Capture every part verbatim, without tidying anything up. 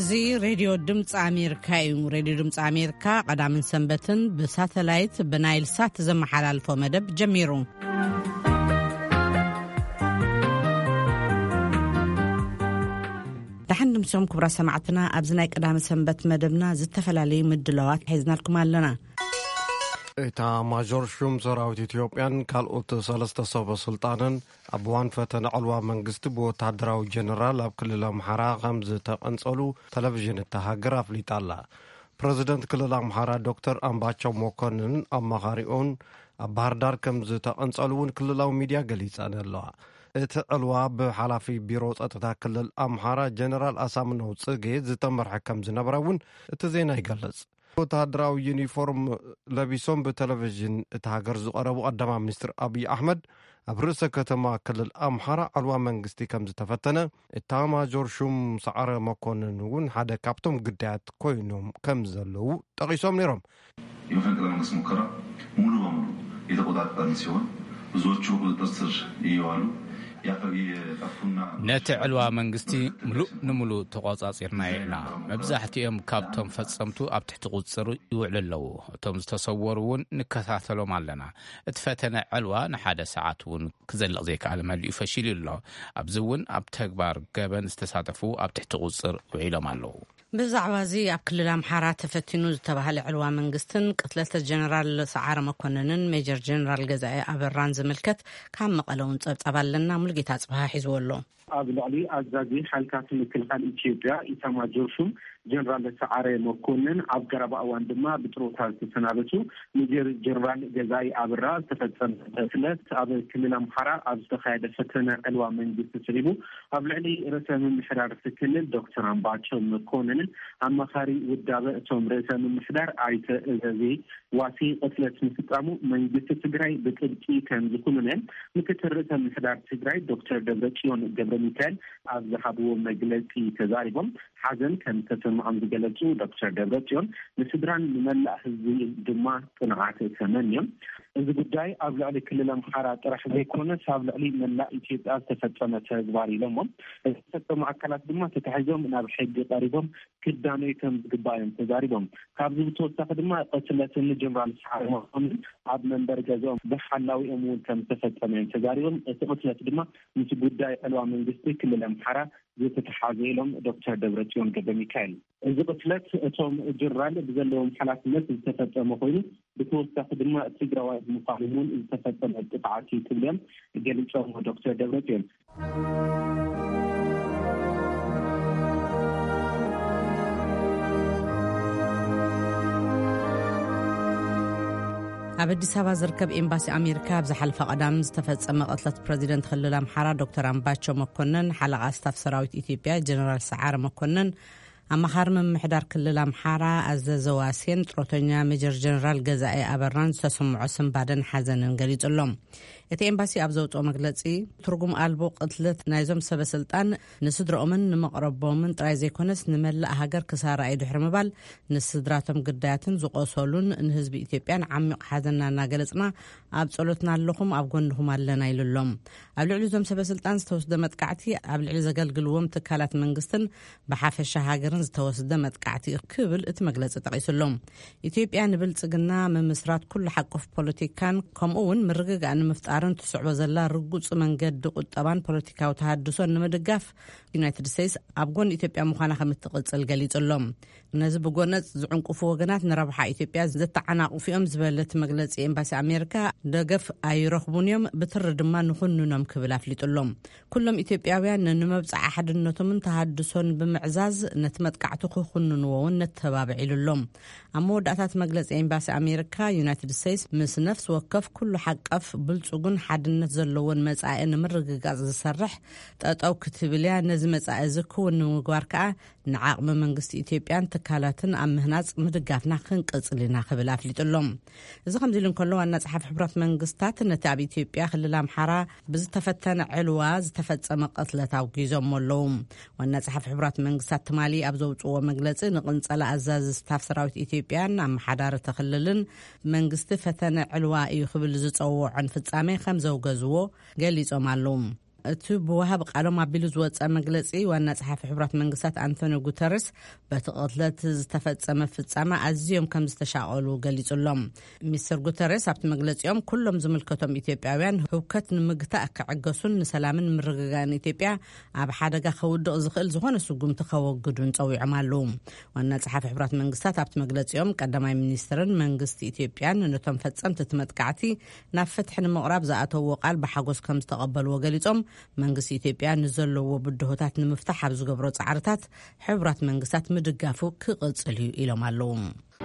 زي راديو دمጽ أمريكا يوم راديو دمጽ أمريكا قدام سنبتن بساتلايت بنايل سات زمحلالفو مدب جميرو دحن نمسهم كبرى سمعتنا أبزناي قدام سنبت مدبنا زتفلالي مدلوات حيزنا لكم لنا إتا ماجور شوم سراوت إثيوبيان كالوت سلسة صوب سلطانن أبوان فتن علوى منقست بو تادراو جنرال أب كل الأمحارا غمز تقنصلو تلفزيون التهاجراف لطالة بريزيدنت كل الأمحارا دكتور أمباتشو موكونن أما غاريون أبهاردار كمز تقنصلوون كل الأو ميديا قليسان الله اتعلوا بحلافي بيروت أتتا كل الأمحارا جنرال أسامنو تسجي زتمر حكم زنبراون اتزينا يقلص وتهدراو يونيفورم لبيسون بتلفزيون تهاجر زقربو قدام مستر أبي أحمد أبرز كتما كل الأمحارة علوى منقستي كم زتفتنا التاما جورشوم سعر مكوننون حدا كابتوم قدات كوينوم كم زلو تقيسوم نيرم يوفن كلام منقست مكرا مولو ومولو إذا قدات برميسيون وزوجو قدتر إيوالو نتعلوا منقستي ملو نملو تقاصاصيرنا ينا مبزاحتيهم كابتوم فصمتو اب تحت قصر يوعللو توم تصورون نكثاثلو مالنا اتفتنا علوا نحاده ساعاتون كزلق زيك على مالي فشيل الله ابزون اب تكبار جبن استساتفو اب تحت قصر وعيله مالو بزعوازي أكل الأمحارات تفتنو تبهل علوا منقستن قتلة الجنرال سعار مكوننن ميجر جنرال جزائي أبران زملكت كام مقالون تبال لنا ملقيتات بها حزولو أبلغلي أزازي حالكات مكلخان إثيوبيا إتاما جورشوم جنرال سعاري مكونن أبقرب أوان دما بتروتال تسنابتو مدير جنرال جزائي أبرا تفتن تفلت أب كل الأمحارة أبستخايد فتنة علوا منقست تسريبو أبلغلي رسا من محرار سكنل دكتور أمباتشو مكونن أما خاري ودابة توم رسا من محرار آيت أزازي واسي قتلت مستقامو منقست تقراي بكالكي كان ذكونن مكتر رسا من محرار تقراي دكتور دبرتشيون قبل ميكال أبزحبو مجلسي تزاربهم حزن كان تسمع عن جلسو دكتور دبرتشيون نسدران مملأ هزي دما صنعات ثمانية إذا بداي أبلغ لي كل الأمحارات راح يكون سابلغ لي مملأ إثيوبيا تفتنا تزباري لهم تفتنا معكلات دما تتحجم من الحج قريبهم كدانيتهم قبايم تزاربهم كابزو بتوسط دما قتلت الجنرال سعر مهم عبد من برجازهم بحلاوي أمون كم تفتنا تزاربهم قتلت دما مش بداي ألوان من جستي كل الأمحارة تتحاجي لهم دكتور دبرتشيون قبل ميكال إذا قتلت توم جرال بزلهم حالات الناس التفتة مخوين بتوسط دماء تجروا المقاومون التفتة القطعاتي كلهم قال لهم دكتور دبرتشيون أبدي سبا زركب إمباسي أمريكا بزحلف قدام استفزم قتلة بريزيدنت خلال الأمحارة دكتور أمباتشو مكونن حلقة استاف سراويت إثيوبيا جنرال سعار مكونن أما خارم محدار كل الأمحارة أزازواسين تروتونيا ميجر جنرال جزائي أبران سسمعو سنبادن حزنن قريت اللهم إتي إمباسي أبزوت أمغلتي ترقم ألبو قتلت نايزوم سبا سلطان نسدر أمن نمقربو من ترايزي كونس نملأ هاجر كسارة أيدو حرمبال نسدراتم قداتن زقوصولون نهزب إثيوبيان عميق حزننا ناقلتنا أبسولتنا اللهم أبقونهم اللنا يلولهم أبلعلو زوم سبا سلطان ستوسد متقعتي أبلعلو زقال قلوهم تكالات منقستن بحافش هاجرن ستوسد متقعتي كبل اتمغلت تقيس اللهم إثيوبيان بلتقنا من مسرات كل حق في بوليتيكان كمون مرقق أن مفتار تسعب زلا رجوع من جد قطبان بوليتيكا وتحدثون نمدقف يونايتد ستيتس أبغون إثيوبيا مخانة خمس تقص الجليد اللهم نزب بقونات زعنق فوقنات نربح إثيوبيا زت عناق وفيهم زبالة مجلس إمباسي أمريكا دقف أي رخبونيوم بترد ما نخنونهم كبلاف لتقولهم كلهم إثيوبياويان نمبز أحد النتمن تحدثون بمعزاز نتمت كعتقو خنون ونتبابع للهم أمور دعات مجلس إمباسي أمريكا يونايتد ستيتس مس نفس وقف كل حق أف بلتقون حد نتزلون مسائل مرق جاز السرح تأو كتبليا نزمت أزكو ونمجواركا نعاقم منقست إثيوبيان تكالاتن أم هناز مدقافنا خنقص لنا خبلاف لتقولهم إذا خمزيلن كلوا الناس حف حبرات منقستات نتابع إثيوبيا خلال أمحارة بزتفتن علواز تفتس مقتلة وجيزهم مولهم والناس حف حبرات منقستات تمالي أبزوج ومجلس نقنص على أزاز ستاف سراوت إثيوبيان أم حدارة تخللن منقست فتن علوا يخبل زتصوع عن فتسامي خمسة وجزوه قال لي سمعلهم እቲ ብወሃብ ቃሎም ኣቢሉ ዝወፀ መግለፂ ዋና ጸሓፊ ሕቡራት መንግስታት አንቶኒዮ ጉተረስ በቲ ቅትለት ዝተፈጸመ ፍጻመ ኣዝዮም ከም ዝተሻቐሉ ገሊጹሎም። ሚስተር ጉተረስ ኣብቲ መግለፂኦም ኩሎም ዝምልከቶም ኢትዮጵያውያን ህውከት ንምግታእ ክዕገሱን ንሰላምን ምርግጋእን ኢትዮጵያ ኣብ ሓደጋ ከውድቕ ዝኽእል ዝኾነ ስጉምቲ ከወግዱን ጸዊዖም ኣለዉ። ዋና ጸሓፊ ሕቡራት መንግስታት ኣብቲ መግለፂኦም ቀዳማይ ሚኒስትርን መንግስቲ ኢትዮጵያን ነቶም ፈጸምቲ እቲ መጥቃዕቲ ናብ ፍትሒ ንምቕራብ ዝኣተውዎ ቃል ብሓጎስ ከም ዝተቐበልዎ ገሊጾም መንግስቲ ኢትዮጵያ ንዘለዎ ብድሆታት ንምፍታሕ ኣብ ዝገብሮ ጻዕርታት ሕቡራት መንግስታት ምድጋፉ ክቕጽል እዩ ኢሎም ኣለዉ።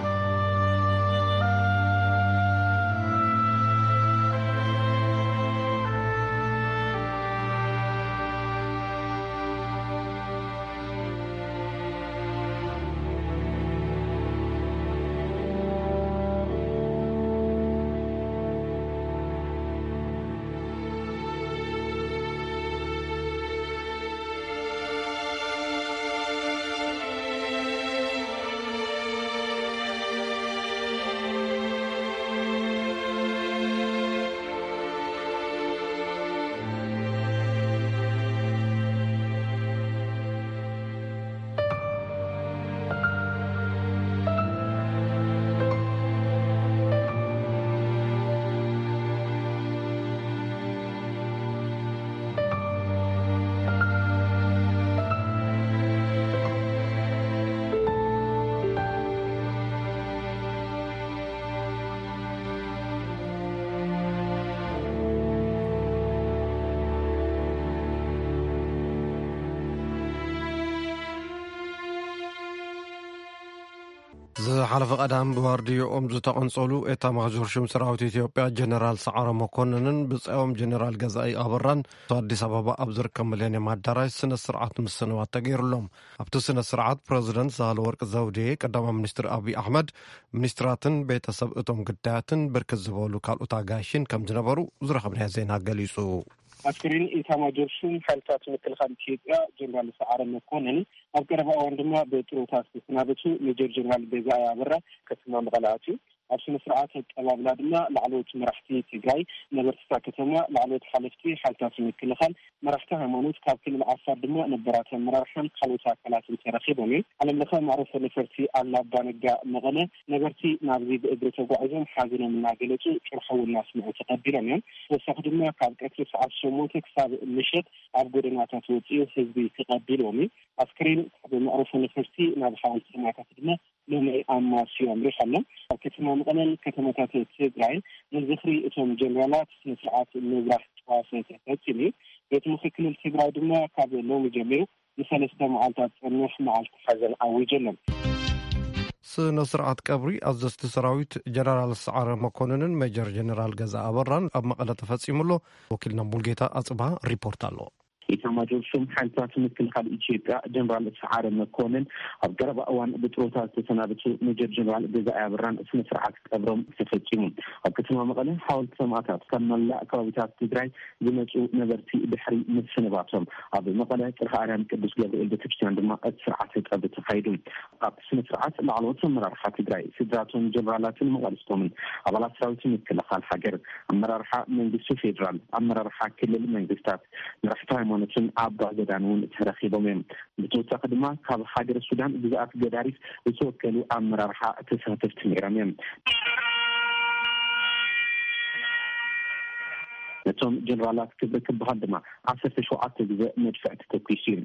ዝሓለፈ ቀዳም ብዋርድዮኦም ዝተቐንጸሉ ኤታ ማዦር ሹም ሰራዊት ኢትዮጵያ ጀነራል ሰዓረ መኮንንን ብጻዮም ጀነራል ገዛኢ ኣበራን ኣዲስ ኣበባ ኣብ ዝርከብ ሚሌኒየም ኣዳራሽ ስነ ስርዓት ምስንዋት ተገይሩሎም። ኣብቲ ስነ ስርዓት ፕረዚደንት ሳህለወርቅ ዘውዴ፣ ቀዳማይ ሚኒስትር አብይ አሕመድ፣ ሚኒስትራትን ቤተሰብ እቶም ግዳያትን ብርክት ዝበሉ ካልኦት ኣጋይሽን ከም ዝነበሩ ዝረኸብናዮ ዜና ገሊጹ። አስክሬን ኢታማጆር ሹም ሓይልታት ምክልኻል ኢትዮጵያ ጀነራል ሰዓረ መኮንን ኣብ ቀረባ እዋን ድማ በጥሮታ ዝተሰናበቱ ሜጀር ጀነራል ገዛኢ ኣበራ ከተማ መቐለ ኣትዩ ኣብ ስነ ስርዓት ኣቀባብላ ድማ ላዕለዎት መራሕቲ ትግራይ ነበርታ ከተማ ላዕለዎት ሓለፍቲ ሓይልታት ምክልኻል መራሕቲ ሃይማኖት ካብ ክልል ዓፋር ድማ ነበራት ኣመራርሓን ካልኦት ኣካላትን ተረኺቦም እዮም። ዓለምለኸ ማዕረፎ ነፈርቲ ኣላባ ነጋ መቐለ ነበርቲ ናብዚ ብእግሪ ተጓዒዞም ሓዘኖም እናገለጹ ጭርሖ እናስምዑ ተቐቢሎም እዮም። ተወሳኺ ድማ ካብ ቀትሪ ሰዓት ሸሞንተ ክሳብ ምሸት ኣብ ጎደናታት ወፂኡ ህዝቢ ተቐቢሎም እዩ። ኣስክሬን ካብ ማዕረፎ ነፈርቲ ናብ ሓወልቲ ሰማዕታት ድማ ሎሚ ኣማስዮም ሪሖሎም ኣብ ከተማ መቐለን ከተማታት ትግራይ ንዝኽሪ እቶም ጀነራላት ስነ ስርዓት ምብራህ ተዋሰ ተፈፂሙ እዩ። ቤት ምክሪ ክልል ትግራይ ድማ ካብ ሎሚ ጀሚሩ ንሰለስተ መዓልታት ፀንሕ መዓልቲ ሓዘን ኣውጀሎም። ስነ ስርዓት ቀብሪ ኣዘዝቲ ሰራዊት ጀነራል ሰዓረ መኮንንን ሜጀር ጀነራል ገዛኢ ኣበራን ኣብ መቐለ ተፈፂሙሎ። ወኪልና ሙልጌታ ኣጽባ ሪፖርት ኣሎ። ኢታማጆር ሹም ሓይልታት ምክልኻል ኢትዮጵያ ጀነራል ሰዓረ መኮንን ኣብ ቀረባ እዋን ብጥሮታ ዝተሰናበቱ ሜጀር ጀነራል ገዛኢ ኣበራን ስነ ስርዓት ቀብሮም ተፈፂሙ። ኣብ ከተማ መቐለ ሓወልቲ ሰማዕታት ካብ መላእ ከባቢታት ትግራይ ዝመፁ ነበርቲ ድሕሪ ምስንባቶም ኣብ መቐለ ጽርሐ ኣርያም ቅዱስ ገብርኤል ቤተክርስትያን ድማ እቲ ስርዓት ቀብሪ ተኻይዱ። ኣብ ስነ ስርዓት ላዕለዎት ኣመራርሓ ትግራይ ስድራቶም ጀነራላትን መቐለስቶምን ኣባላት ሰራዊት ምክልኻል ሃገር ኣመራርሓ መንግስቲ ፌደራል ኣመራርሓ ክልል መንግስታት መራሕቲ ሃይማኖትን ኣባ ገዳን እውን ተረኺቦም እዮም። ብተወሳኺ ድማ ካብ ሃገረ ሱዳን ግዛኣት ገዳሪፍ ዝተወከሉ ኣመራርሓ ተሳተፍቲ ነይሮም እዮም። ነቶም ጀነራላት ክብሪ ክበሃል ድማ ዓሰርተ ሸውዓተ ግዜ መድፍዕ ተተኪሱ እዩ።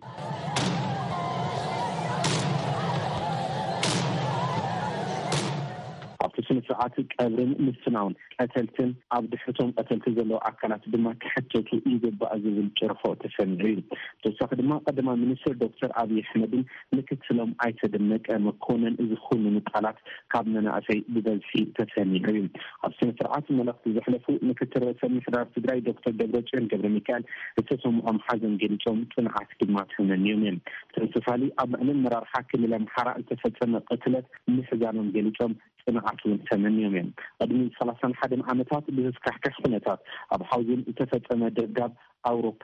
ኣብቲ ስነ ስርዓት ቀብርን ምስናውን ቀተልትን ኣብ ድሕቶም ቀተልቲ ዘለዎ ኣካላት ድማ ክሕተቱ ይግባእ ዝብል ጭርሖ ተሰሚዑ እዩ። ተወሳኺ ድማ ቀዳማይ ሚኒስትር ዶክተር አብይ አሕመድን ምክትሎም ኣይተ ደመቀ መኮንን ዝኾኑ ቃላት ካብ መናእሰይ ብበዝሒ ተሰሚዑ እዩ። ኣብ ስነ ስርዓት መልእኽቲ ዘሕለፉ ምክትል ርእሰ ምምሕዳር ትግራይ ዶክተር ደብረጽዮን ገብረ ሚካኤል ዝተሰምዖም ሓዘን ገሊፆም ጽንዓት ድማ ተመንዮም እዮም። ተመሳሳሊ ኣብ ልዕሊ ኣመራርሓ ክልል ኣምሓራ ዝተፈጸመ ቅትለት ምሕዛኖም ገሊፆም ጽንዓት እውን ተመንዮም እዮም። ቅድሚ ሰላሳ ሓደ ዓመታት ብዝስካሕክሕ ኩነታት ኣብ ሓውዝን ዝተፈጸመ ደጋብ ኣውሮፕላን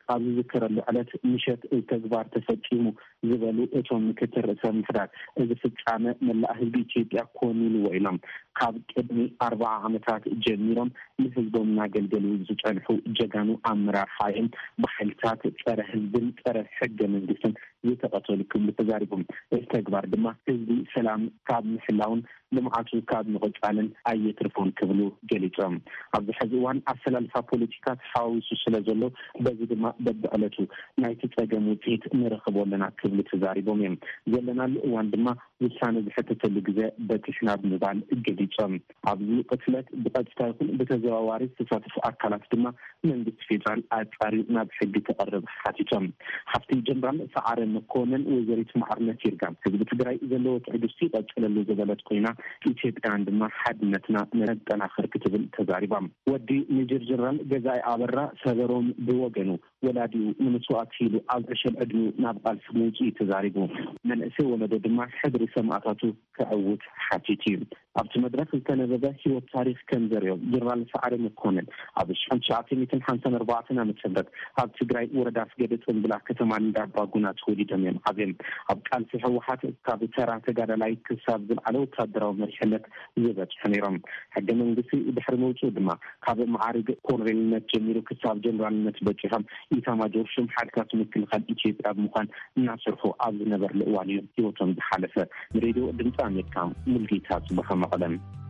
ኣብዚ ዝከረሉ ዕለት ምሸት ተግባር ተፈጺሙ ዝበሉ እቶም ምክትል ርእሰ ምሕዳር እዚ ፍጻመ መላእ ህዝቢ ኢትዮጵያ ኮኑ ኢሎም ካብ ቅድሚ ኣርባዓ ዓመታት ጀሚሮም ንህዝቦም እናገልገሉ ዝጸንሑ ጀጋኑ ኣመራርሓዮም ብሓይልታት ጸረ ህዝብን ጸረ ሕገ መንግስትን ዝተቐተሉ ክብሉ ተዛሪቦም እዚ ተግባር ድማ ህዝቢ ሰላም ካብ ምሕላውን ልምዓቱ ካብ ምቕጻልን ኣየትርፎን ክብሉ ገሊጾም ኣብዚ ሕዚ እዋን ኣሰላልፋ ፖለቲካ ተሓዋዊሱ ስለ ዘሎ በዚ ድማ በብዕለቱ ናይቲ ፀገም ውፅኢት ንረኽቦ ኣለና ክብሉ ተዛሪቦም እዮም ዘለናሉ እዋን ድማ ውሳነ ዝሕተተሉ ግዜ በትሽና ብምባል ገሊጾም ኣብዚ ቅትለት ብቐጥታ ይኹን ብተዘዋዋሪ ዝተሳተፉ ኣካላት ድማ መንግስቲ ፌደራል ኣጣሪኡ ናብ ሕጊ ተቐርብ ሓቲቶም ሓፍቲ ጀነራል ሰዓረ መኮነን ወይዘሪት ማዕርነት ይርጋም ህዝቢ ትግራይ ዘለዎ ትዕግስቲ ይቀጽለሉ ዝበለት ኮይና ኢትዮጵያን ድማ ሓድነትና ነጠናኽር ክትብል ተዛሪቦም ወዲ ሜጀር ጀነራል ገዛኢ ኣበራ ሰበሮም ብወገኑ ወላዲኡ ንምስዋዕት ሂሉ ኣብ ዕሸል ዕድሚኡ ናብ ቃልሲ ምውፅኢ ተዛሪቡ መንእሰይ ወለዶ ድማ ሕድሪ ሰማዕታቱ ክዕውት ሓቲት እዩ ኣብቲ መድረክ ዝተነበበ ህይወት ታሪክ ከም ዘርዮ ጀነራል ሰዓረ መኮነን ኣብ ሺሕ ተሸዓተ ሚእትን ሓምሳን ኣርባዕተን ዓመተ ምህረት ኣብ ትግራይ ወረዳ ስገደ ጽምብላ ከተማ እንዳባጉና ተወሊዶም እዮም ዓብዮም ኣብ ቃልሲ ህወሓት ካብ ተራ ተጋዳላይ ክሳብ ዝለዓለ ወታደራዊ መሪሕነት ዝበፅሑ ነይሮም ሕገ መንግስቲ ድሕሪ ምውፅኡ ድማ ካብ ማዕርግ ኮሎኔልነት ጀሚሩ ክሳብ ጀነራልነት በፂሖም ኢታማጆር ሹም ሓድካት ምክልኻል ኢትዮጵያ ብምዃን እናሰርሑ ኣብ ዝነበርሉ እዋን እዩ ህይወቶም ዝሓለፈ ሬድዮ ድምፂ ኣሜሪካ ሙልጌታ ጽቡቕ መቐለም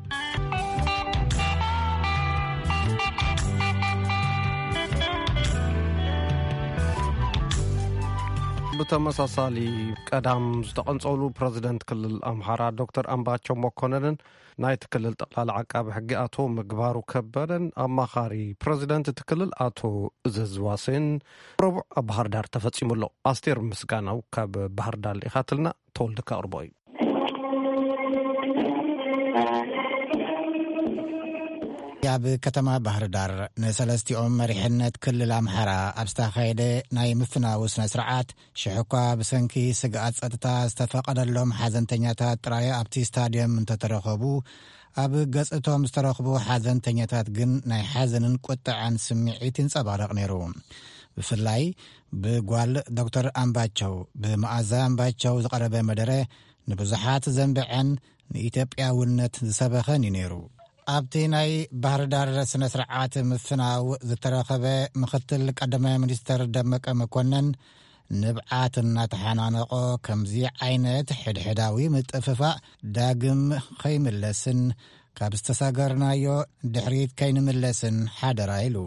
ብተመሳሳሊ ቀዳም ዝተቐንጸሉ ፕረዚደንት ክልል ኣምሓራ ዶክተር ኣምባቸው መኮነንን ናይቲ ክልል ጠቅላላ ዓቃቢ ሕጊ አቶ ምግባሩ ከበደን ኣማኻሪ ፕረዚደንት እቲ ክልል አቶ እዘዝ ዋሴን ረቡዕ ኣብ ባህር ዳር ተፈጺሙሎ ኣስቴር ምስጋናው ካብ ባህር ዳር ኢኻትልና ተወልደ ከቕርቦ እዩ ኣብ ከተማ ባህር ዳር ንሰለስቲኦም መሪሕነት ክልል ኣምሓራ ኣብ ዝተኻየደ ናይ ምፍናው ስነ ስርዓት ሽሕኳ ብሰንኪ ስግኣት ጸጥታ ዝተፈቐደሎም ሓዘንተኛታት ጥራይ ኣብቲ ስታድየም እንተተረኸቡ ኣብ ገጽቶም ዝተረኽቡ ሓዘንተኛታት ግን ናይ ሓዘንን ቁጥዐን ስምዒት ይንጸባረቕ ነይሩ ብፍላይ ብጓል ዶክተር ኣምባቸው ብመዓዛ ኣምባቸው ዝቐረበ መደረ ንብዙሓት ዘንብዐን ንኢትዮጵያውነት ዝሰበኸን እዩ ነይሩ ኣብቲ ናይ ባህር ዳር ስነ ስርዓት ምፍናው ዝተረኸበ ምክትል ቀዳማይ ሚኒስተር ደመቀ መኮነን ንብዓት እናተሓናነቆ ከምዚ ዓይነት ሕድሕዳዊ ምጥፍፋእ ዳግም ከይምለስን ካብ ዝተሳገርናዮ ድሕሪት ከይንምለስን ሓደራ ኢሉ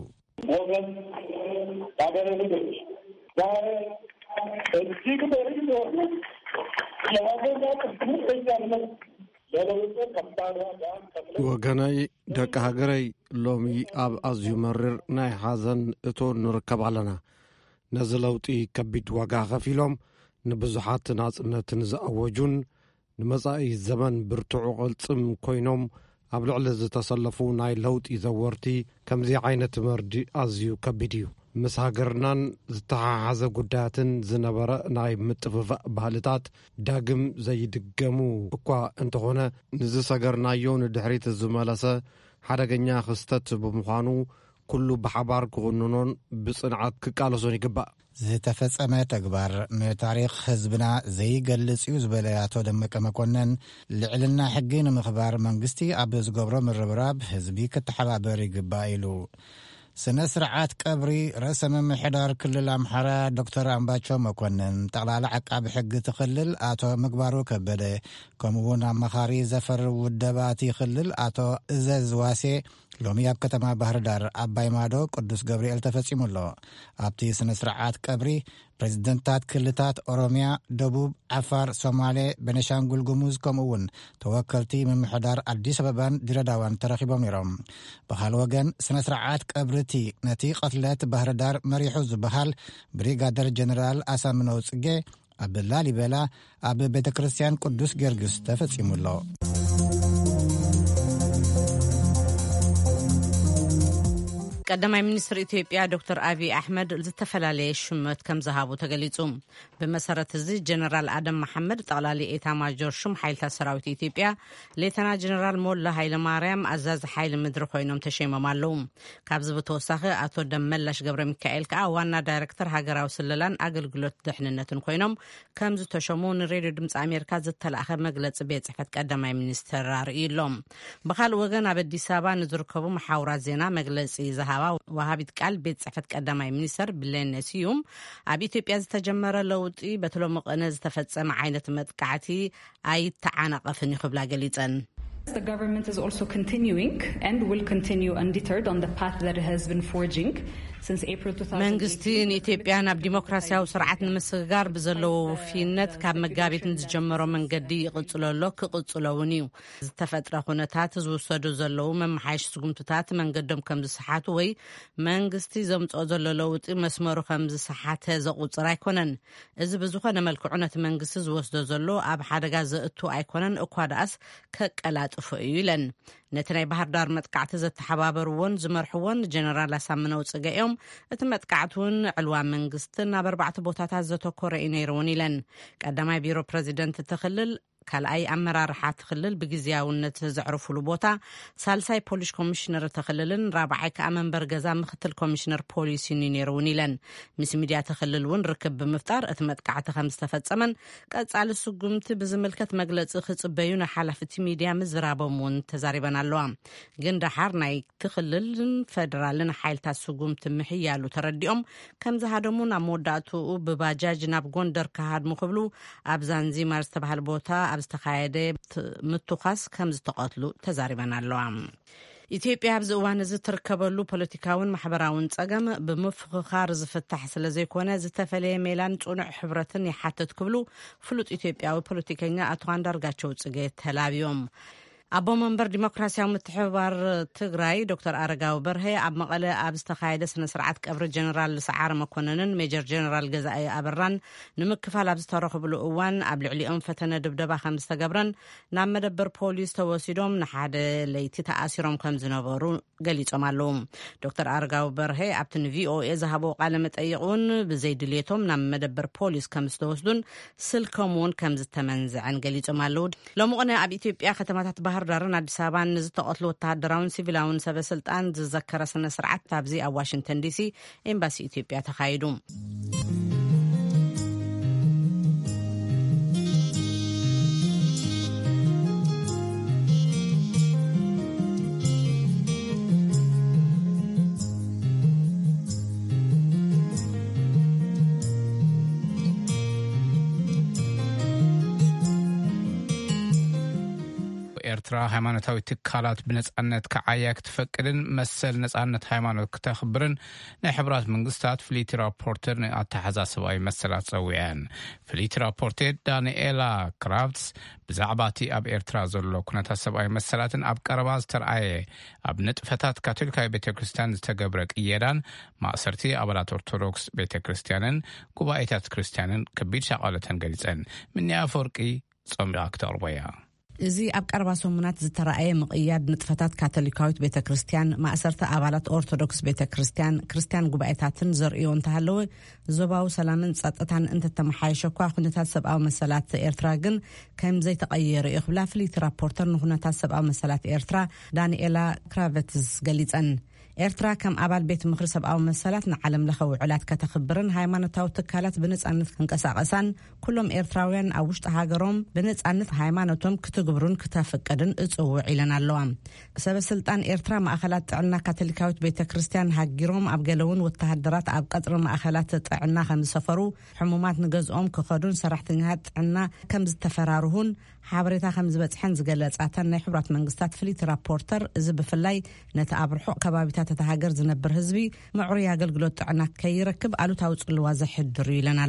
ወገናይ ደቂ ሃገረይ ሎሚ ኣብ ኣዝዩ መሪር ናይ ሓዘን እቶ ንርከብ ኣለና ነዚ ለውጢ ከቢድ ዋጋ ከፊሎም ንብዙሓት ናጽነትን ዝኣወጁን ንመጻኢ ዘመን ብርቱዕ ቅልጽም ኮይኖም ኣብ ልዕሊ ዝተሰለፉ ናይ ለውጢ ዘወርቲ ከምዚ ዓይነት መርዲ ኣዝዩ ከቢድ እዩ ምስ ሃገርናን ዝተሓሓዘ ጉዳያትን ዝነበረ ናይ ምጥፍፋእ ባህልታት ዳግም ዘይድገሙ እኳ እንተኾነ ንዝሰገርናዮ ንድሕሪት ዝመለሰ ሓደገኛ ክስተት ብምዃኑ ኩሉ ብሓባር ክኹንኖን ብጽንዓት ክቃለሶን ይግባእ ዝተፈጸመ ተግባር ንታሪኽ ህዝብና ዘይገልጽ እዩ ዝበለ ኣቶ ደመቀ መኮነን ልዕልና ሕጊ ንምኽባር መንግስቲ ኣብ ዝገብሮ ምርብራብ ህዝቢ ክትሓባበር ይግባእ ኢሉ ስነ ስርዓት ቀብሪ ርእሰ ምምሕዳር ክልል ኣምሓራ ዶክተር ኣምባቸው መኮነን ጠቅላላ ዓቃቢ ሕጊ ትኽልል አቶ ምግባሩ ከበደ ከምኡውን ኣማኻሪ ዘፈር ውደባት ይኽልል አቶ እዘዝ ዋሴ ሎሚ ኣብ ከተማ ባህር ዳር ኣባይ ማዶ ቅዱስ ገብርኤል ተፈጺሙሎ ኣብቲ ስነ ስርዓት ቀብሪ ፕሬዝደንታት ክልታት ኦሮሚያ ደቡብ ዓፋር ሶማሌ ቤኒሻንጉል ጉሙዝ ከምኡውን ተወከልቲ ምምሕዳር አዲስ አበባን ድሬዳዋን ተረኺቦም ነይሮም ብኻል ወገን ስነ ስርዓት ቀብርቲ ነቲ ቀትለት ባህር ዳር መሪሑ ዝበሃል ብሪጋደር ጀነራል ኣሳምነው ጽጌ ኣብ ላሊበላ ኣብ ቤተ ክርስቲያን ቅዱስ ጊዮርጊስ ተፈጺሙሎ ቀዳማይ ሚኒስትር ኢትዮጵያ ዶክተር አብይ አሕመድ ዝተፈላልየ ሽመት ከም ዝሃቡ ተገሊጹ። ብመሰረት እዚ ጀነራል አደም መሐመድ ጠቅላሊ ኤታ ማጆር ሹም ሓይልታት ሰራዊት ኢትዮጵያ፣ ሌተና ጀነራል ሞላ ሃይለማርያም አዛዚ ሓይሊ ምድሪ ኮይኖም ተሸይሞም ኣለዉ። ካብዚ ብተወሳኺ አቶ ደመላሽ ገብረ ሚካኤል ከዓ ዋና ዳይሬክተር ሃገራዊ ስለላን አገልግሎት ድሕንነትን ኮይኖም ከም ዝተሸሙ ንሬድዮ ድምፂ አሜሪካ ዝተላእኸ መግለፂ ቤት ጽሕፈት ቀዳማይ ሚኒስትር አርእይሎም። ብኻልእ ወገን ኣብ አዲስ አበባ ንዝርከቡ መሓውራት ዜና መግለፂ ዝሃባ ወሃቢት ቃል ቤት ጽሕፈት ቀዳማይ ሚኒስትር ብሌን ነሲዩም ኣብ ኢትዮጵያ ዝተጀመረ ለውጢ በተሎሚ ቅነ ዝተፈጸመ ዓይነት መጥቃዕቲ ኣይተዓናቐፍን ይኽብላ ገሊጸን። The government is also continuing and will continue undeterred on the path that it has been forging since April twenty eighteen. መንግስቲ ንኢትዮጵያ ናብ ዲሞክራሲያዊ ስርዓት ንምስግጋር ብዘለዎ ውፊነት ካብ መጋቢት ዝጀመሮ መንገዲ ይቕጽለሎ ክቕጽለውን እዩ። ዝተፈጥረ ኩነታት ዝውሰዱ ዘለዉ መማሓየሽ ስጉምትታት መንገዶም ከም ዝሰሓቱ ወይ መንግስቲ ዘምጽኦ ዘሎ ለውጢ መስመሩ ከም ዝሰሓተ ዘቑጽር ኣይኮነን። እዚ ብዝኾነ መልክዑ ነቲ መንግስቲ ዝወስዶ ዘሎ ኣብ ሓደጋ ዘእቱ ኣይኮነን እኳ ደኣስ ከቀላጥፉ እዩ ኢለን። ነቲ ናይ ባህር ዳር መጥቃዕቲ ዘተሓባበሩዎን ዝመርሕዎን ጀነራል አሳምነው ጽገኦም እቲ መጥቃዕቲ እውን ዕልዋ መንግስትን ኣብ ኣርባዕተ ቦታታት ዘተኮረ እዩ ነይሩውን ኢለን። ቀዳማይ ቢሮ ፕሬዚደንት ትኽልል ካልኣይ ኣመራርሓ ትኽልል ብግዚያውነት ዘዕርፍሉ ቦታ ሳልሳይ ፖሊስ ኮሚሽነር ትኽልልን ራብዓይ ከዓ መንበር ገዛ ምክትል ኮሚሽነር ፖሊስ ነይሩውን ኢለን። ምስ ሚድያ ትኽልል እውን ርክብ ብምፍጣር እቲ መጥቃዕቲ ከም ዝተፈጸመን ቀጻሊ ስጉምቲ ብዝምልከት መግለፂ ክጽበዩ ንሓላፍቲ ሚድያ ምዝራቦም እውን ተዛሪበን ኣለዋ። ግን ዳሓር ናይ ትኽልልን ፌደራልን ሓይልታት ስጉምቲ ምሕያሉ ተረዲኦም ከም ዝሃደሙ ናብ መወዳእትኡ ብባጃጅ ናብ ጎንደር ክሃድሙ ክብሉ ኣብ ዛንዚማር ዝተባሃለ ቦታ ኣብ ዝተኻየደ ምትኻስ ከም ዝተቐትሉ ተዛሪበን ኣለዋ። ኢትዮጵያ ኣብዚ እዋን እዚ ትርከበሉ ፖለቲካውን ማሕበራውን ጸገም ብምፍኽኻር ዝፍታሕ ስለ ዘይኮነ ዝተፈለየ ሜላን ጽኑዕ ሕብረትን ይሓትት ክብሉ ፍሉጥ ኢትዮጵያዊ ፖለቲከኛ አቶ አንዳርጋቸው ጽጌ ተላብዮም። አቦ መንበር ዲሞክራሲያዊ ምትሕብባር ትግራይ ዶክተር አረጋዊ በርሄ ኣብ መቐለ ኣብ ዝተኻየደ ስነ ስርዓት ቀብሪ ጀነራል ሰዓረ መኮነንን ሜጀር ጀነራል ገዛኢ አበራን ንምክፋል ኣብ ዝተረኽብሉ እዋን ኣብ ልዕሊኦም ፈተነ ድብደባ ከም ዝተገብረን ናብ መደበር ፖሊስ ተወሲዶም ንሓደ ለይቲ ተኣሲሮም ከም ዝነበሩ ገሊጾም ኣለዉ። ዶክተር አረጋዊ በርሄ ኣብቲ ንቪኦኤ ዝሃቦ ቃለ መጠይቅ እውን ብዘይድልየቶም ናብ መደበር ፖሊስ ከም ዝተወስዱን ስልኮም እውን ከም ዝተመንዝዐን ገሊጾም ኣለዉ። ሎሚ ቅነ ኣብ ኢትዮጵያ ከተማታት ባህር ዳርን አዲስ አበባን ዝተቐትሉ ወተሃደራውን ሲቪላውን ሰበስልጣን ዝዘከረ ስነ ስርዓት ኣብዚ ኣብ ዋሽንግተን ዲሲ ኤምባሲ ኢትዮጵያ ተኻይዱ። ኤርትራ ሃይማኖታዊ ትካላት ብነጻነት ከዓያ ክትፈቅድን መሰል ነጻነት ሃይማኖት ክተኽብርን ናይ ሕብራት መንግስታት ፍሊት ራፖርተር ኣተሓሳስባዊ መሰላት ፀውዐን። ፍሊት ራፖርተር ዳንኤላ ክራፍትስ ብዛዕባ እቲ ኣብ ኤርትራ ዘሎ ኩነታት ሰብኣዊ መሰላትን ኣብ ቀረባ ዝተረኣየ ኣብ ንጥፈታት ካቶሊካዊ ቤተ ክርስቲያን ዝተገብረ ቅየዳን ማእሰርቲ ኣባላት ኦርቶዶክስ ቤተ ክርስቲያንን ጉባኤታት ክርስቲያንን ከቢድ ሻቃለተን ገሊፀን። ምንያ ፈርቂ ጾምያ ክተቕርበያ እዚ ኣብ ቀረባ ሰሙናት ዝተረኣየ ምቕያድ ንጥፈታት ካቶሊካዊት ቤተ ክርስቲያን ማእሰርቲ ኣባላት ኦርቶዶክስ ቤተ ክርስቲያን ክርስቲያን ጉባኤታትን ዘርእዮ እንተሃለወ ዞባዊ ሰላምን ጸጥታን እንተተመሓየሸ እኳ ኩነታት ሰብኣዊ መሰላት ኤርትራ ግን ከም ዘይተቐየረ ይኽብላ ፍሊት ራፖርተር ንኩነታት ሰብኣዊ መሰላት ኤርትራ ዳንኤላ ክራቨትስ ገሊፀን። ኤርትራ ከም ኣባል ቤት ምክሪ ሰብኣዊ መሰላት ንዓለም ለኸ ውዕላት ከተኽብርን ሃይማኖታዊ ትካላት ብነጻነት ክንቀሳቐሳን ኩሎም ኤርትራውያን ኣብ ውሽጢ ሃገሮም ብነጻነት ሃይማኖቶም ክትግብሩን ክተፈቀድን እጽውዕ ኢለን ኣለዋ። ሰበስልጣን ኤርትራ ማእኸላት ጥዕና ካቶሊካዊት ቤተ ክርስቲያን ሃጊሮም ኣብ ገለውን ወተሃደራት ኣብ ቀጽሪ ማእኸላት ጥዕና ከም ዝሰፈሩ ሕሙማት ንገዝኦም ክኸዱን ሰራሕተኛታት ጥዕና ከም ዝተፈራርሁን ሓበሬታ ከም ዝበጽሐን ዝገለጻተን ናይ ሕብራት መንግስታት ፍሊት ራፖርተር እዚ ብፍላይ ነቲ ኣብ ርሑቕ ከባቢታት ተሃገር ዝነብር ህዝቢ ምዕሩይ ኣገልግሎት ጥዕና ከይረክብ ኣሉታዊ ጽልዋ ዘሕድሩ ኢለን ኣለዋ።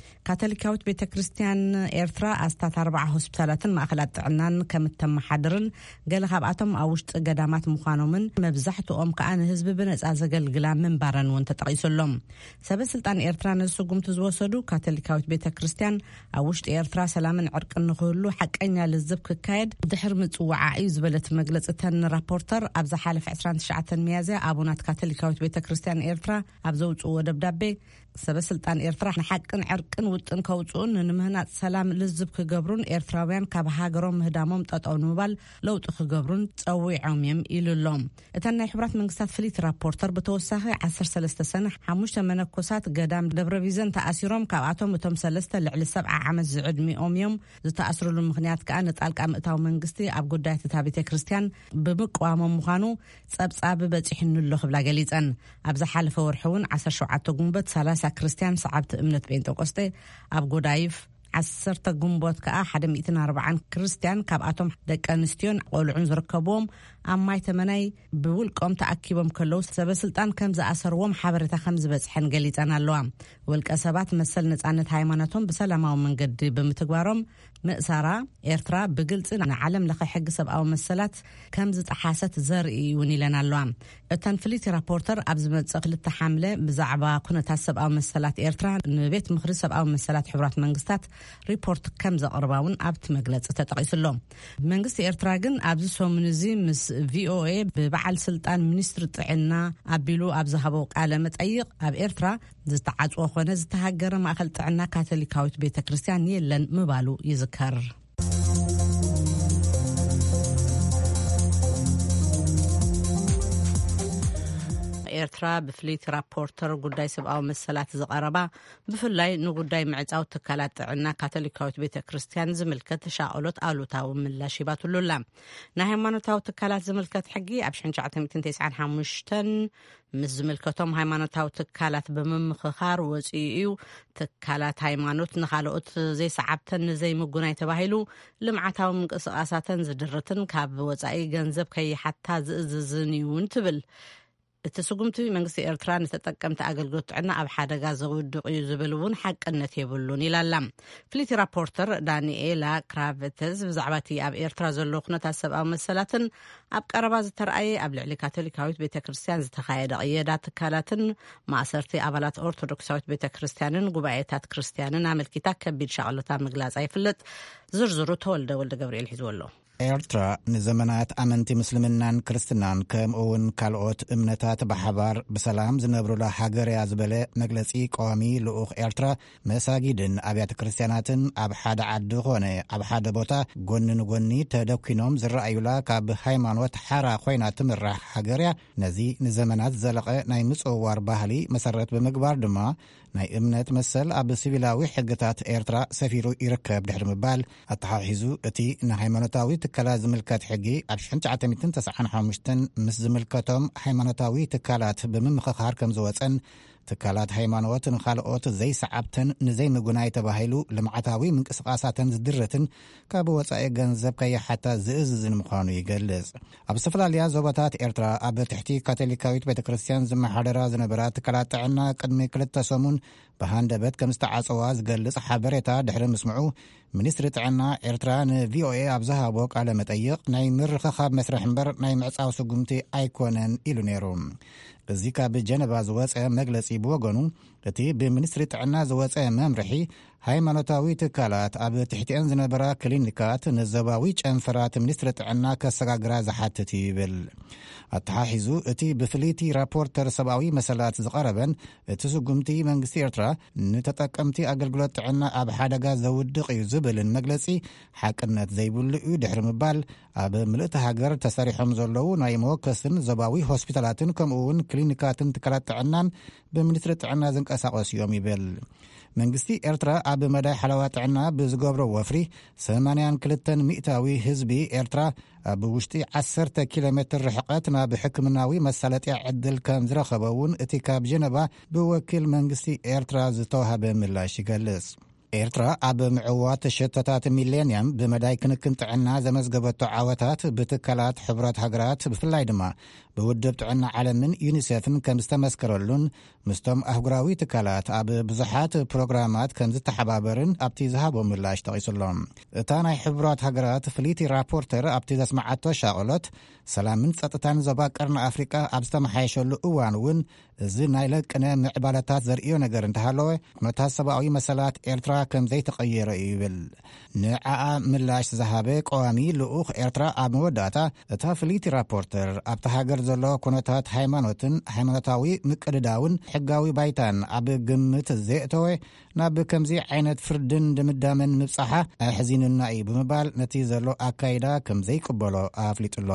ካቶሊካዊት ቤተ ክርስቲያን ኤርትራ ኣስታት ኣርባዓ ሆስፒታላትን ማእከላት ጥዕናን ከም እተመሓድርን ገለ ካብኣቶም ኣብ ውሽጢ ገዳማት ምዃኖምን መብዛሕትኦም ከዓ ንህዝቢ ብነፃ ዘገልግላ ምንባረን እውን ተጠቒሱሎም። ሰበስልጣን ኤርትራ ንስጉምቲ ዝወሰዱ ካቶሊካዊት ቤተ ክርስቲያን ኣብ ውሽጢ ኤርትራ ሰላምን ዕርቅን ንኽህሉ ሓቀኛ ልዝብ ክካየድ ድሕሪ ምጽዋዓ እዩ ዝበለት መግለፂ ተን ራፖርተር ኣብ ዝሓለፈ عشرين تسعة ሚያዝያ ኣቡናት ካቶሊካዊት ቤተ ክርስቲያን ኤርትራ ኣብ ዘውፅዎ ደብዳቤ ሰበስልጣን ኤርትራ ንሓቅን ዕርቅን ውጥን ከውፅኡን ንምህናፅ ሰላም ልዝብ ክገብሩን ኤርትራውያን ካብ ሃገሮም ምህዳሞም ጠጠው ንምባል ለውጢ ክገብሩን ፀዊዖም እዮም ኢሉሎም። እተን ናይ ሕብራት መንግስታት ፍሊት ራፖርተር ብተወሳኺ عشرة وثلاثين ሰነ ሓሙሽተ መነኮሳት ገዳም ደብረ ቢዘን ተኣሲሮም ካብኣቶም እቶም ሰለስተ ልዕሊ ሰብዓ ዓመት ዝዕድሚኦም እዮም ዝተኣስሩሉ ምክንያት ከዓ ንጣልቃ ምእታው መንግስቲ ኣብ ጉዳይ እታ ቤተ ክርስቲያን ብምቅዋሞም ምዃኑ ፀብፃብ በፂሕንሎ ክብላ ገሊፀን። ኣብ ዝሓለፈ ወርሒ እውን عشرة وسبعة ጉንበት ሰላሳ ክርስቲያን ሰዓብቲ እምነት ጴንጤቆስጤ ኣብ ጎዳይፍ عشرة ጉንበት ከዓ مئة وأربعين ክርስቲያን ካብኣቶም ደቂ ኣንስትዮን ቆልዑን ዝርከብዎም ኣብ ማይ ተመናይ ብውልቆም ተኣኪቦም ከለው ሰበስልጣን ከም ዝኣሰርዎም ሓበሬታ ከም ዝበፅሐን ገሊፀን ኣለዋ። ውልቀ ሰባት መሰል ነፃነት ሃይማኖቶም ብሰላማዊ መንገዲ ብምትግባሮም ምእሳራ ኤርትራ ብግልፂ ንዓለም ለኸ ሕጊ ሰብኣዊ መሰላት ከም ዝጠሓሰት ዘርኢ እውን ኢለን ኣለዋ። እተን ፍሊት ራፖርተር ኣብ ዝመፅእ ክልተ ሓምለ ብዛዕባ ኩነታት ሰብኣዊ መሰላት ኤርትራ ንቤት ምክሪ ሰብኣዊ መሰላት ሕብራት መንግስታት ሪፖርት ከም ዘቕርባውን ኣብቲ መግለፂ ተጠቒሱሎም። መንግስቲ ኤርትራ ግን ኣብዚ ሰሙን እዚ ምስ ቪኦኤ ብበዓል ስልጣን ሚኒስትሪ ጥዕና ኣቢሉ ኣብ ዝሃቦ ቃለ መጠይቕ ኣብ ኤርትራ ዝተዓፅወ ኾነ ዝተሃገረ ማእከል ጥዕና ካቶሊካዊት ቤተ ክርስቲያን የለን ምባሉ ይዝከር። ኤርትራ ብፍሊት ራፖርተር ጉዳይ ሰብኣዊ መሰላት ዝቐረባ ብፍላይ ንጉዳይ ምዕፃው ትካላት ጥዕና ካቶሊካዊት ቤተ ክርስቲያን ዝምልከት ሻኦሎት ኣሉታዊ ምላሽ ይባትሉላ። ናይ ሃይማኖታዊ ትካላት ዝምልከት ሕጊ ኣብ ألف وتسعمائة وتسعين وخمسة ምስ ዝምልከቶም ሃይማኖታዊ ትካላት ብምምኽኻር ወፂኡ ትካላት ሃይማኖት ንኻልኦት ዘይሰዓብተን ዘይምጉናይ ተባሂሉ ልምዓታዊ ምንቅስቓሳትን ዝድርትን ካብ ወፃኢ ገንዘብ ከይሓታ ዝእዝዝን ይውን ትብል። እቲ ስጉምቲ መንግስቲ ኤርትራ ንተጠቀምቲ ኣገልግሎት ጥዕና ኣብ ሓደጋ ዘውድቕ እዩ ዝብል እውን ሓቅነት የብሉን ይላላ። ፍሊት ራፖርተር ዳንኤላ ክራቨተዝ ብዛዕባ እቲ ኣብ ኤርትራ ዘሎ ኩነታት ሰብኣዊ መሰላትን ኣብ ቀረባ ዝተረኣየ ኣብ ልዕሊ ካቶሊካዊት ቤተ ክርስቲያን ዝተኻየደ ቅየዳ ትካላትን ማእሰርቲ ኣባላት ኦርቶዶክሳዊት ቤተ ክርስቲያንን ጉባኤታት ክርስቲያንን ኣመልኪታ ከቢድ ሻቅሎታ ምግላፃ ይፍለጥ። ዝርዝሩ ተወልደ ወልደ ገብርኤል ሒዝወሎ። ኤርትራ ንዘመናት ኣመንቲ ምስልምናን ክርስትናን ከምኡውን ካልኦት እምነታት ብሓባር ብሰላም ዝነብሩላ ሃገር እያ ዝበለ መግለፂ ቀዋሚ ልኡኽ ኤርትራ መሳጊድን ኣብያተ ክርስቲያናትን ኣብ ሓደ ዓዲ ኾነ ኣብ ሓደ ቦታ ጎኒ ንጎኒ ተደኪኖም ዝረኣዩላ ካብ ሃይማኖት ሓራ ኮይና ትምራሕ ሃገር እያ። ነዚ ንዘመናት ዘለቐ ናይ ምጽዋር ባህሊ መሰረት ብምግባር ድማ ናይ እምነት መሰል ኣብ ሲቪላዊ ሕግታት ኤርትራ ሰፊሩ ይርከብ ድሕሪ ምባል ኣተሓሒዙ እቲ ንሃይማኖታዊ ትካላት ዝምልከት ሕጊ ኣብ ألف وتسعمائة وتسعين وخمسة ምስ ዝምልከቶም ሃይማኖታዊ ትካላት ብምምኽኻር ከም ዝወፀን ትካላት ሃይማኖት ንኻልኦት ዘይሰዓብተን ንዘይምጉናይ ተባሂሉ ልምዓታዊ ምንቅስቓሳትን ዝድረትን ካብ ወፃኢ ገንዘብ ከይሓታ ዝእዝዝን ምዃኑ ይገልጽ። ኣብ ዝተፈላለያ ዞባታት ኤርትራ ኣብ ትሕቲ ካቶሊካዊት ቤተ ክርስቲያን ዝመሓደራ ዝነበራ ትካላት ጥዕና ቅድሚ ክልተ ሰሙን ብሃንደበት ከም ዝተዓፀዋ ዝገልጽ ሓበሬታ ድሕሪ ምስምዑ ሚኒስትሪ ጥዕና ኤርትራ ንቪኦኤ ኣብ ዝሃቦ ቃለ መጠይቕ ናይ ምርኽኻብ መስርሕ እምበር ናይ ምዕፃው ስጉምቲ ኣይኮነን ኢሉ ነይሩ። እዚ ካብ ጀነባ ዝወፀ መግለፂ ብወገኑ እቲ ብሚኒስትሪ ጥዕና ዝወፀ መምርሒ ሃይማኖታዊ ትካላት ኣብ ትሕቲአን ዝነበራ ክሊኒካት ንዘባዊ ጨንፈራት ሚኒስትሪ ጥዕና ከሰጋግራ ዝሓትት ይብል። ኣተሓሒዙ እቲ ብፍሊቲ ራፖርተር ሰብኣዊ መሰላት ዝቐረበን እቲ ስጉምቲ መንግስቲ ኤርትራ ንተጠቀምቲ ኣገልግሎት ጥዕና ኣብ ሓደጋ ዘውድቕ እዩ ዝብልን መግለፂ ሓቅነት ዘይብሉ እዩ ድሕሪ ምባል ኣብ ምልእቲ ሃገር ተሰሪሖም ዘለዉ ናይ መወከስን ዘባዊ ሆስፒታላትን ከምኡውን ክሊኒካትን ትካላት ጥዕናን ብሚኒስትሪ ጥዕና ዝንቀሳቐሱ እዮም ይብል። መንግስቲ ኤርትራ ኣብ መዳይ ሓለዋ ጥዕና ብዝገብሮ ወፍሪ ሰማንያ ክልተ ሚእታዊ ህዝቢ ኤርትራ ኣብ ውሽጢ عشرة ኪሎ ሜትር ርሕቀት ናብ ሕክምናዊ መሳለጥያ ዕድል ከም ዝረኸበውን እቲ ካብ ጀነባ ብወኪል መንግስቲ ኤርትራ ዝተዋሃበ ምላሽ ይገልጽ። ኤርትራ ኣብ ምዕዋት ሸተታት ሚሌንየም ብመዳይ ክንክን ጥዕና ዘመዝገበቶ ዓወታት ብትካላት ሕብረት ሃገራት ብፍላይ ድማ ብውድብ ጥዕና ዓለምን ዩኒሴፍን ከም ዝተመስከረሉን ምስቶም ኣህጉራዊ ትካላት ኣብ ብዙሓት ፕሮግራማት ከም ዝተሓባበርን ኣብቲ ዝሃቦ ምላሽ ተቒሱሎም። እታ ናይ ሕቡራት ሃገራት ፍሊቲ ራፖርተር ኣብቲ ዘስማዓቶ ሻቕሎት ሰላምን ጸጥታን ዞባ ቀርኒ ኣፍሪቃ ኣብ ዝተመሓየሸሉ እዋን እውን እዚ ናይ ለቅነ ምዕባለታት ዘርእዮ ነገር እንተሃለወ ኩነታት ሰብኣዊ መሰላት ኤርትራ ከም ዘይተቐየረ እዩ ይብል። ንዓኣ ምላሽ ዝሃበ ቀዋሚ ልኡኽ ኤርትራ ኣብ መወዳእታ እታ ፍሊቲ ራፖርተር ኣብቲ ሃገር ዘሎ ኩነታት ሃይማኖትን ሃይማኖታዊ ምቅድዳውን ሕጋዊ ባይታን ኣብ ግምት ዘእተወ ናብ ከምዚ ዓይነት ፍርድን ድምዳመን ምብጻሓ ኣሕዚንና እዩ ብምባል ነቲ ዘሎ ኣካይዳ ከም ዘይቅበሎ ኣፍሊጡሎ።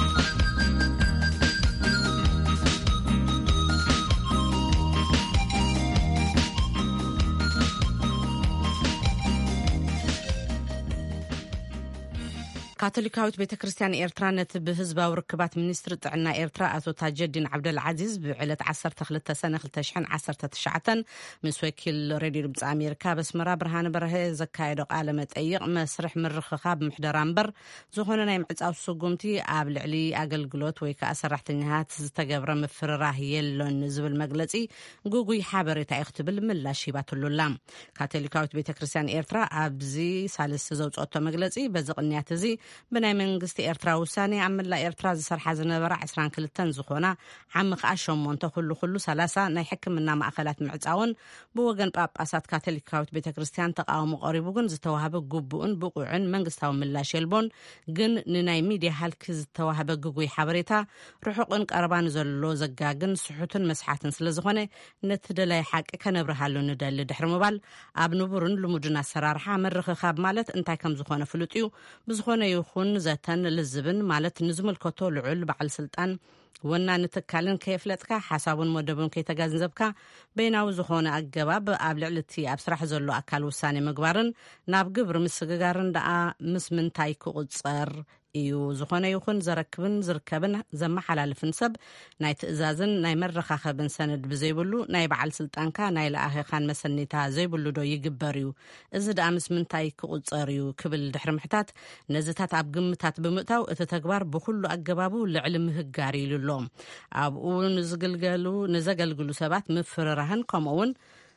ካቶሊካዊት ቤተ ክርስቲያን ኤርትራ ነቲ ብህዝባዊ ርክባት ሚኒስትሪ ጥዕና ኤርትራ ኣቶ ታጀዲን ዓብደልዓዚዝ ብዕለት ዓሰርተ ክልተ ሰነ ክልተ ሽሕን ዓሰርተ ትሽዓተን ምስ ወኪል ሬድዮ ድምፂ ኣሜሪካ በስመራ ብርሃነ በርሀ ዘካየዶ ቃለ መጠይቕ መስርሕ ምርኽኻብ ምሕደራ እምበር ዝኾነ ናይ ምዕፃው ስጉምቲ ኣብ ልዕሊ ኣገልግሎት ወይ ከዓ ሰራሕተኛታት ዝተገብረ ምፍርራህ የሎን ዝብል መግለፂ ጉጉይ ሓበሬታ እዩ ክትብል ምላሽ ሂባትሉላ። ካቶሊካዊት ቤተ ክርስቲያን ኤርትራ ኣብዚ ሳልስቲ ዘውፅኦቶ መግለፂ በዚ ቅንያት እዚ ብናይ መንግስቲ ኤርትራ ውሳኔ ኣብ መላእ ኤርትራ ዝሰርሓ ዝነበራ ዓስራ ክልተ ዝኾና ዓሚ ከዓ ሸሞንተ ኩሉ ኩሉ ሰላሳ ናይ ሕክምና ማእከላት ምዕፃውን ብወገን ጳጳሳት ካቶሊካዊት ቤተ ክርስቲያን ተቃውሞ ቀሪቡ ግን ዝተዋሃበ ግቡእን ብቁዕን መንግስታዊ ምላሽ የልቦን ግን ንናይ ሚድያ ሃልኪ ዝተዋሃበ ግጉይ ሓበሬታ ርሑቅን ቀረባን ዘሎ ዘጋግን ስሑትን መስሓትን ስለዝኾነ ነቲ ደላይ ሓቂ ከነብርሃሉ ንደሊ ድሕሪ ምባል ኣብ ንቡርን ልሙድን ኣሰራርሓ መርኽኻብ ማለት እንታይ ከም ዝኾነ ፍሉጥ እዩ ብዝኾነ ይኹን ዘተን ልዝብን ማለት ንዝምልከቶ ልዑል በዓል ስልጣን ወና ንትካልን ከየፍለጥካ ሓሳቡን መደቡን ከይተጋንዘብካ በይናዊ ዝኾነ ኣገባብ ኣብ ልዕልቲ ኣብ ስራሕ ዘሎ ኣካል ውሳኔ ምግባርን ናብ ግብሪ ምስግጋርን ደኣ ምስ ምንታይ ክቁፀር እዩ ዝኾነ ይኹን ዘረክብን ዝርከብን ዘመሓላልፍን ሰብ ናይ ትእዛዝን ናይ መረኻኸብን ሰነድ ብዘይብሉ ናይ በዓል ስልጣንካ ናይ ለኣኺኻን መሰኒታ ዘይብሉ ዶ ይግበር እዩ እዚ ደኣ ምስ ምንታይ ክቁፀር እዩ ክብል ድሕሪ ምሕታት ነዝታት ኣብ ግምታት ብምእታው እቲ ተግባር ብኩሉ ኣገባቡ ልዕሊ ምህጋር ኢሉሎ ኣብኡ ንዝግልገሉ ንዘገልግሉ ሰባት ምፍርራህን ከምኡውን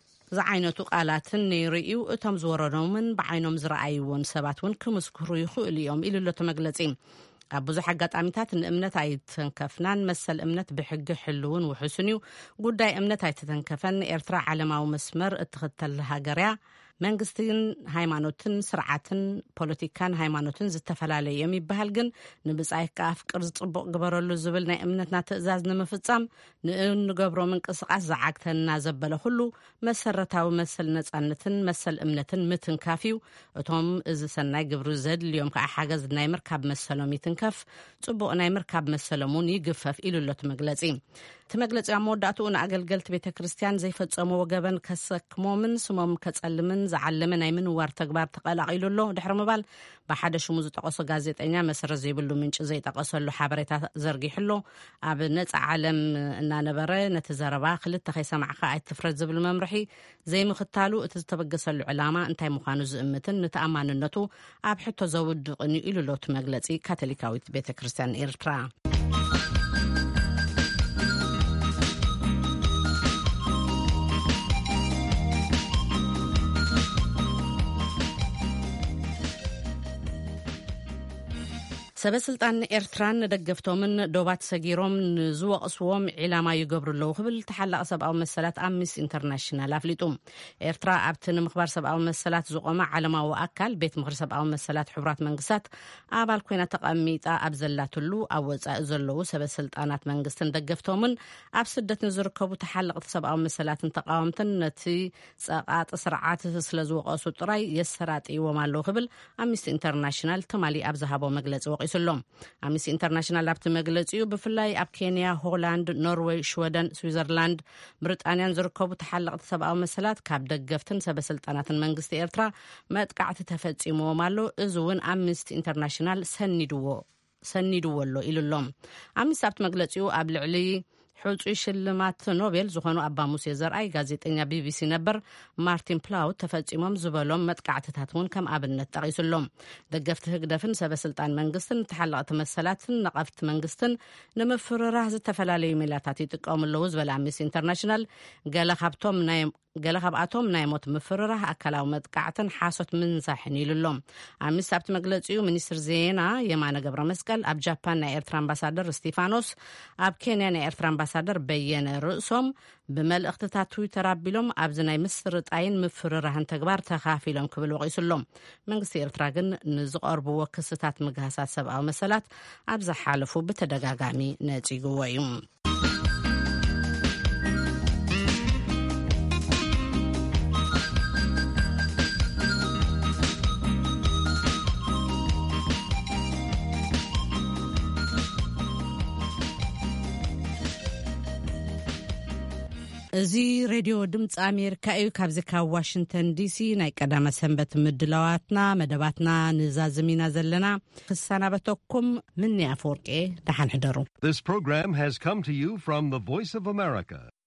ዝዓይነቱ ቃላትን ነይርዩ እቶም ዝወረዶምን ብዓይኖም ዝረኣይዎን ሰባት እውን ክምስክሩ ይኽእሉ እዮም ኢሉሎ ተመግለጺ። ኣብ ብዙሕ ኣጋጣሚታት ንእምነት ኣይተንከፍናን መሰል እምነት ብሕጊ ሕልውን ውሕስን እዩ ጉዳይ እምነት ኣይተተንከፈን ኤርትራ ዓለማዊ መስመር እትኽተል ሃገርያ መንግስትን ሃይማኖትን ስርዓትን ፖለቲካን ሃይማኖትን ዝተፈላለዩ እዮም ይበሃል ግን ንብጻይ ከኣፍቅር ዝጽቡቕ ግበረሉ ዝብል ናይ እምነትና ትእዛዝ ንምፍጻም ንገብሮ ምንቅስቃስ ዝዓግተና ዘበለ ሁሉ መሰረታዊ መሰል ነጻነትን መሰል እምነትን ምትንካፍዩ እቶም እዚ ሰናይ ግብሪ ዘድልዮም ከዓ ሓገዝ ናይ ምርካብ መሰሎም ይትንከፍ ጽቡቕ ናይ ምርካብ መሰሎምን ይግፈፍ ኢሉሎት መግለጺ። ተመግለጺ መወዳእቱ ንኣገልገልቲ ቤተ ክርስቲያን ዘይፈጸሙ ወገበን ከሰክሞምን ስሞም ከጸልምን ዝዓለመ ናይ ምንዋር ተግባር ተቀላቂሉሎ ድሕሪ ምባል ብሓደ ሽሙ ዝጠቀሶ ጋዜጠኛ መሰረት ዘይብሉ ምንጭ ዘይጠቀሰሉ ሓበሬታ ዘርጊሕሎ ኣብ ነፃ ዓለም እናነበረ ነቲ ዘረባ ክልተ ከይሰማዕካ ኣይትፍረድ ዝብል መምርሒ ዘይምኽታሉ እቲ ዝተበገሰሉ ዕላማ እንታይ ምዃኑ ዝእምትን ንተኣማንነቱ ኣብ ሕቶ ዘውድቕን ኢሉሎት መግለጺ ካቶሊካዊት ቤተ ክርስቲያን ኤርትራ። ሰበስልጣን ኤርትራን ደገፍቶምን ዶባት ሰጊሮም ንዝወቕስዎም ዒላማ ይገብሩለው ክብል ተሓላቕ ሰብኣዊ መሰላት ኣምነስቲ ኢንተርናሽናል ኣፍሊጡ። ኤርትራ ኣብቲ ንምኽባር ሰብኣዊ መሰላት ዝቆመ ዓለማዊ ኣካል ቤት ምክሪ ሰብኣዊ መሰላት ሕቡራት መንግስታት ኣባል ኮይና ተቐሚጣ ኣብ ዘላትሉ ኣብ ወፃኢ ዘለዉ ሰበስልጣናት መንግስትን ደገፍቶምን ኣብ ስደት ንዝርከቡ ተሓላቕቲ ሰብኣዊ መሰላትን ተቃወምትን ነቲ ጸቓጥ ስርዓት ስለዝወቐሱ ጥራይ የሰራጥይዎም ኣለዉ ክብል ኣምነስቲ ኢንተርናሽናል ትማሊ ኣብ ዝሃቦ መግለፂ ወቂሱ ሎም ኣምነስቲ ኢንተርናሽናል ኣብቲ መግለፂኡ ብፍላይ ኣብ ኬንያ፣ ሆላንድ፣ ኖርዌይ፣ ስዊደን፣ ስዊዘርላንድ፣ ብሪጣንያን ዝርከቡ ተሓለቕቲ ሰብኣዊ መሰላት ካብ ደገፍትን ሰበስልጣናትን መንግስቲ ኤርትራ መጥቃዕቲ ተፈጺሞም ኣሎ እዚ እውን ኣምነስቲ ኢንተርናሽናል ሰኒድዎ ሰኒድዎ ኣሎ ኢሉሎም። ኣምነስቲ ኣብቲ መግለፂኡ ኣብ ልዕሊ حوصي شلمات نوبل زخونو أبا موسى زرعي غازيتنيا بي بي سي نبر مارتين بلاو تفاجئهم زبالهم متقعتتاتون كم أبنت تغيسلهم دقفت هقدفن سبسلطان منقستن تحلقت مسلاتن نقفت منقستن نمفر رهز التفلالي ميلاتاتي تقوم اللوز بالعميس انترناشنال قال خبتهم نايم قال خبعتهم نايموت مفرره أكلاو متقعتن حاسوت من ساحن يللهم عمي سابت مقلتيو منيستر زينا يمانا قبر مسكال أب جابان نا إيرترا امباسادر ستيفانوس أب كينيا نا إيرترا امباسادر بيّن رؤسهم بمال اختتات تويتر أبيلهم أبزناي مصر تاين مفررهن تقبار تخافيلهم كبل وغيسلهم منقسي إيرتراغن نزقر بو كستات مقهاسات سبعة ومسالات أبزا حالفو بتدقاقامي ناتي قويهم زي راديو دمت أمريكا إيو كابزكا واشنطن دي سي ناي قدامة سنبت مدلواتنا مدباتنا نزازمينا زلنا خسانا بتوكم مني أفورك إيه دحان حدرو. This program has come to you from the Voice of America,